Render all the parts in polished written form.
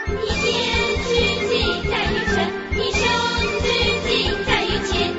一天之计在于晨，一生之计在于勤。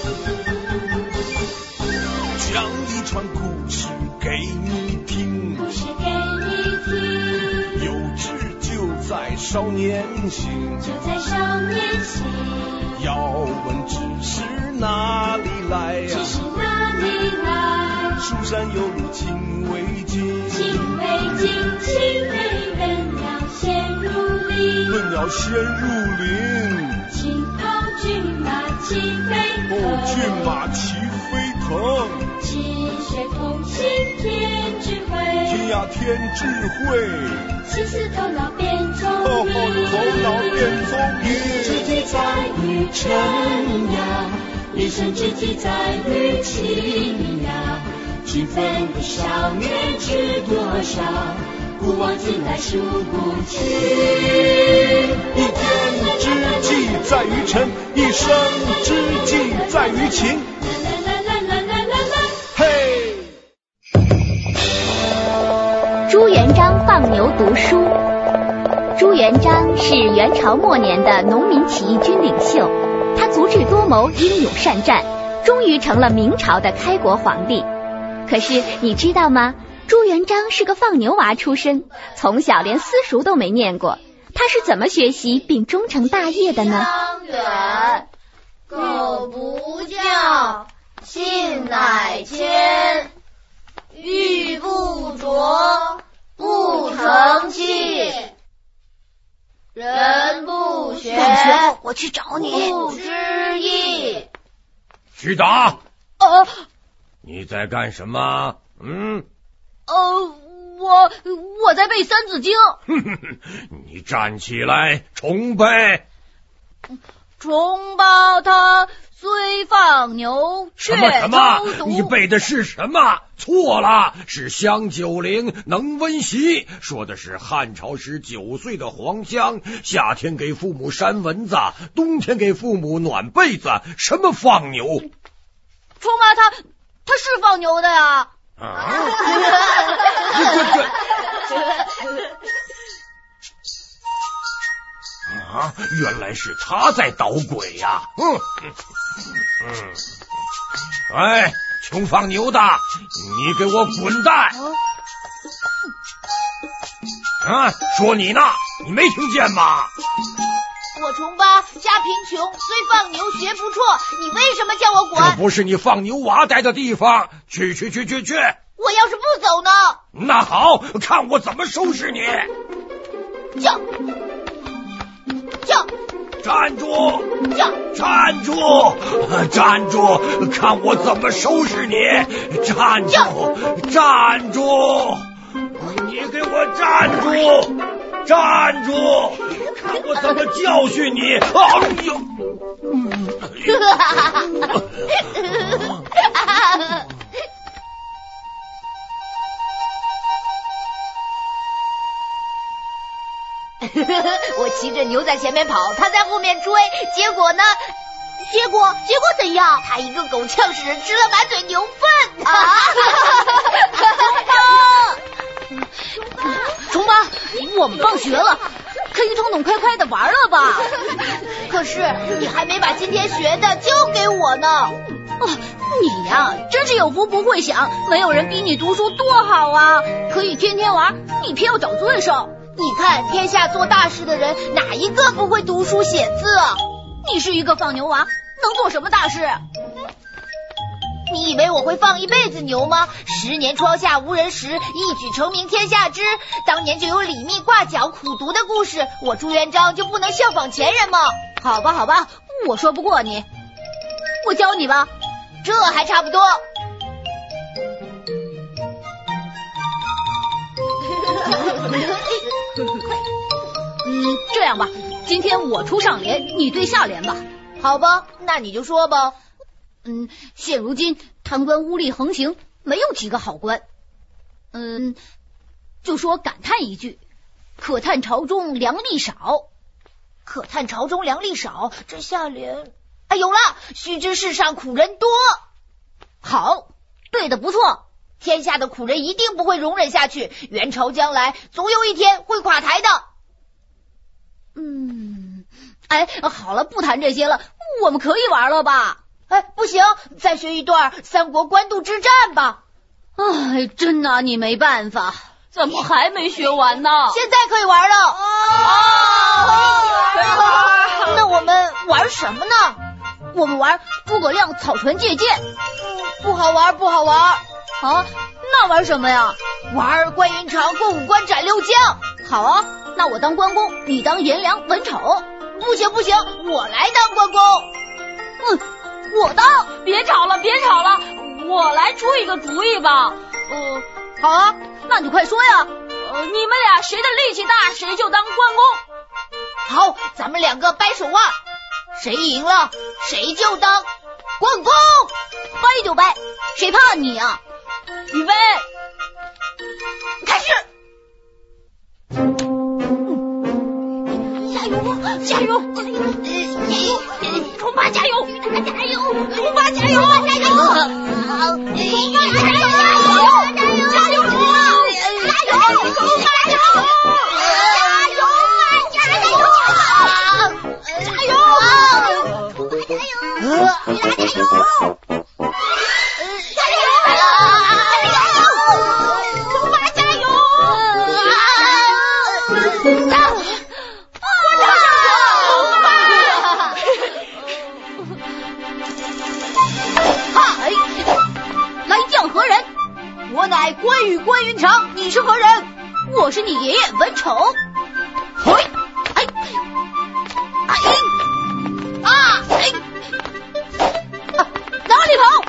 讲一串故事给你听， 故事给你听， 有志就在少年行， 就在少年行。 要问知识哪里来呀？ 知识哪里来？ 书山有路勤为径， 勤为径，勤为人要先入林， 人要先入林。 勤跑骏马齐飞腾， 骏马齐飞腾。 积学同心添智慧， 天呀添智慧， 心思头脑变聪明， 头脑变聪明。 知己在于晨呀，一生之计在于勤呀。勤奋的少年知多少，不忘进来数不清。 一天之计在于晨，一生之计在于勤。嘿！ 朱元璋放牛读书。朱元璋是元朝末年的农民起义军领袖，他足智多谋，英勇善战，终于成了明朝的开国皇帝。可是你知道吗？朱元璋是个放牛娃出身，从小连私塾都没念过，他是怎么学习并终成大业的呢？ 张远，狗不教，性乃迁，玉不琢，不成器。人不学， 我去找你。 不知义。 徐达，你在干什么？ 我在背《三字经》。 你站起来重背。 重报他虽放牛，却什么？ 偷你背的是什么？错了，是香九龄能温席，说的是汉朝时9岁的黄香，夏天给父母扇蚊子，冬天给父母暖被子，什么放牛？ 重报他是放牛的呀。 原来是他在捣鬼呀！哎，穷放牛的，你给我滚蛋！说你呢，你没听见吗？ 我重八家贫穷，虽放牛学不辍，你为什么叫我滚？ 这不是你放牛娃待的地方，去！ 我要是不走呢？ 那好，看我怎么收拾你！ 叫！ 站住！ 叫！ 站住！站住！看我怎么收拾你！站住！站住！你给我站住！站住！看我怎么教训你！ 我骑着牛在前面跑，他在后面追，结果呢？结果怎样？他一个狗呛屎，吃了满嘴牛粪啊！ 重八，我们放学了，可以痛痛快快的玩了吧？ 可是你还没把今天学的教给我呢。 你呀，真是有福不会享，没有人逼你读书多好啊！可以天天玩，你偏要找罪受。 你看天下做大事的人，哪一个不会读书写字啊？ 你是一个放牛娃，能做什么大事？ 你以为我会放一辈子牛吗？10年窗下无人识，一举成名天下知。当年就有李密挂角苦读的故事，我朱元璋就不能效仿前人吗？ 好吧，我说不过你，我教你吧。 这还差不多。 这样吧，今天我出上联，你对下联吧。 好吧，那你就说吧。 现如今贪官污吏横行，没有几个好官。就说感叹一句，可叹朝中良吏少。 可叹朝中良吏少，这下联有了，须知世上苦人多。 好，对的不错。 天下的苦人一定不会容忍下去，元朝将来总有一天会垮台的。 哎，好了，不谈这些了，我们可以玩了吧？ 哎，不行，再学一段三国官渡之战吧。 哎，真拿你没办法， 怎么还没学完呢？ 现在可以玩了。那我们玩什么呢？ 我们玩诸葛亮草船借箭。 不好玩，不好玩。 啊，那玩什么呀？ 玩关云长过五关斩六将。 好啊，那我当关公，你当颜良、文丑。 不行不行，我来当关公。 我当。 别吵了，别吵了，我来出一个主意吧。 好啊，那你快说呀。 你们俩谁的力气大，谁就当关公。 好，咱们两个掰手腕，谁赢了谁就当关公。 掰就掰，谁怕你啊？ 预备， 开始。 加油！加油！ 出发加油！ 加油！ 出发加油！ 加油！ 出发加油！加油！出发！加油！出发加油！ 我乃关羽关云长，你是何人？ 我是你爷爷文丑。哪里跑？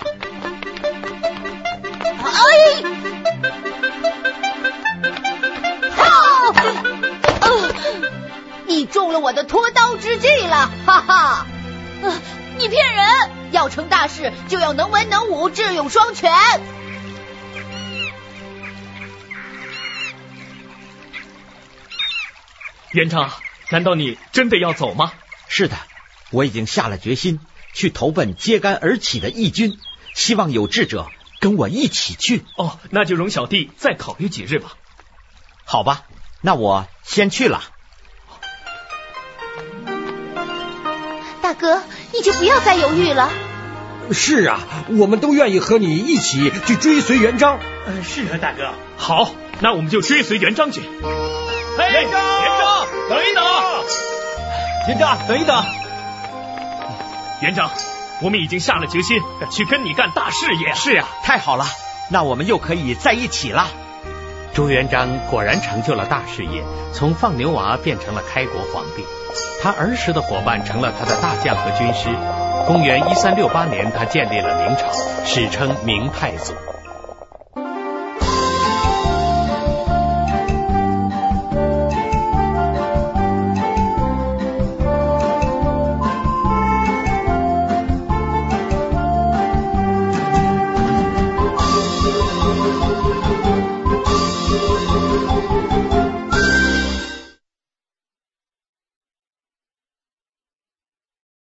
你中了我的拖刀之计了，哈哈！ 你骗人！ 要成大事，就要能文能武，智勇双全。 元璋，难道你真的要走吗？ 是的，我已经下了决心，去投奔揭竿而起的义军，希望有志者跟我一起去。 哦，那就容小弟再考虑几日吧。 好吧，那我先去了。 大哥，你就不要再犹豫了。 是啊，我们都愿意和你一起去追随元璋。 是啊，大哥。好，那我们就追随元璋去。 嘿，元璋，等一等！ 元璋，等一等！ 元璋，我们已经下了决心，去跟你干大事业。 是呀，太好了，那我们又可以在一起了。 朱元璋果然成就了大事业，从放牛娃变成了开国皇帝。他儿时的伙伴成了他的大将和军师。公元1368年，他建立了明朝，史称明太祖。